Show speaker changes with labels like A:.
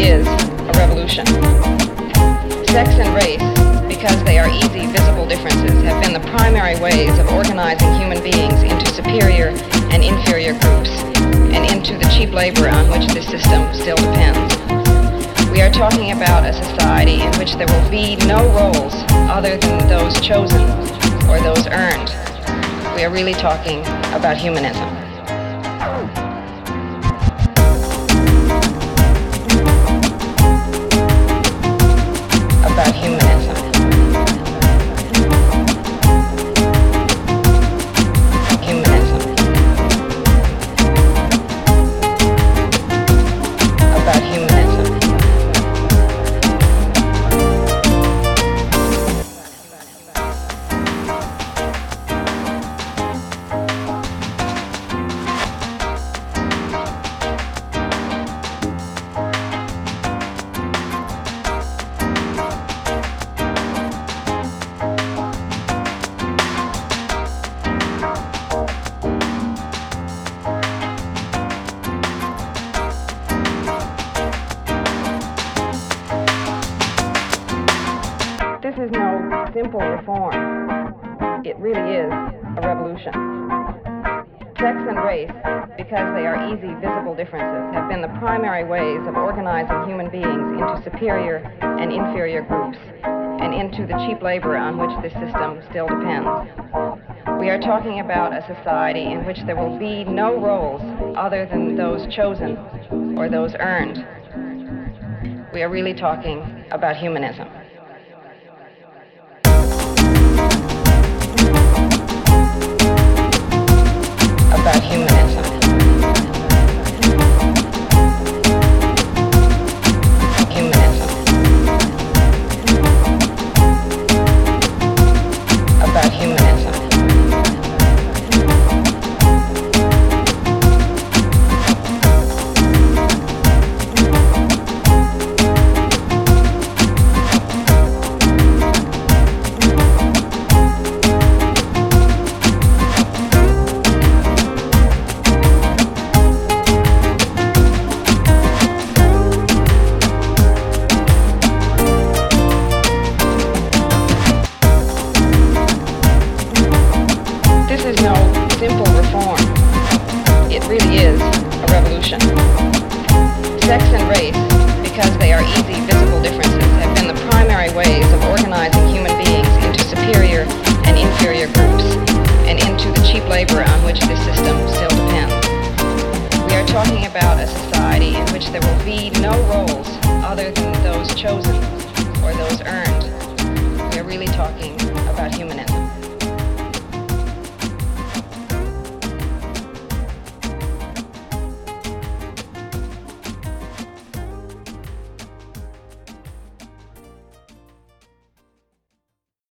A: really is a revolution. Sex and race, because they are easy, visible differences, have been the primary ways of organizing human beings into superior and inferior groups, and into the cheap labor on which this system still depends. We are talking about a society in which there will be no roles other than those chosen or those earned. We are really talking about humanism. About humanism. Humanism. About humanism. This is no simple reform. It really is a revolution. Sex and race, because they are easy, visible differences, have been the primary ways of organizing human beings into superior and inferior groups, and into the cheap labor on which this system still depends. We are talking about a society in which there will be no roles other than those chosen or those earned. We are really talking about humanism. About humanism. Humanism. About humanism. This is no simple reform. It really is a revolution. Sex and race, because they are easy, visible differences, have been the primary ways of organizing human beings into superior and inferior groups, and into the cheap labor on which this system still depends. We are talking about a society in which there will be no roles other than those chosen or those earned. We are really talking about humanism.